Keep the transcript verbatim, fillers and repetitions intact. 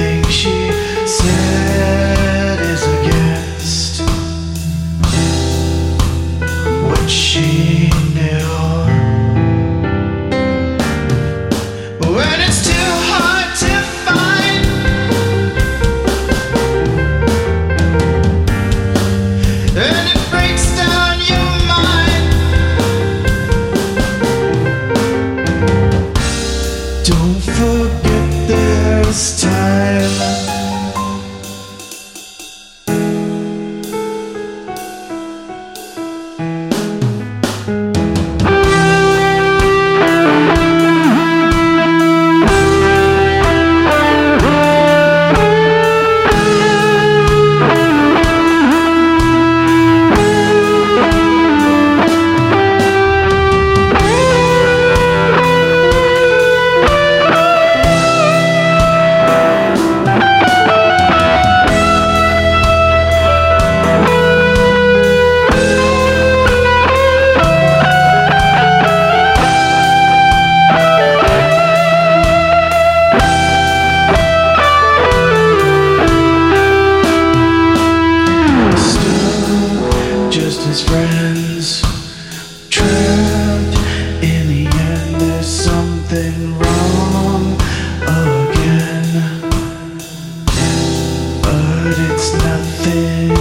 everything she said is against what she knew. When it's too hard to find, and it breaks down your mind, don't forget there's time. Just as friends, trapped in the end. There's something wrong again, but it's nothing